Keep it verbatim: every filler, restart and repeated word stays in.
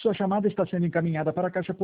Sua chamada está sendo encaminhada para a caixa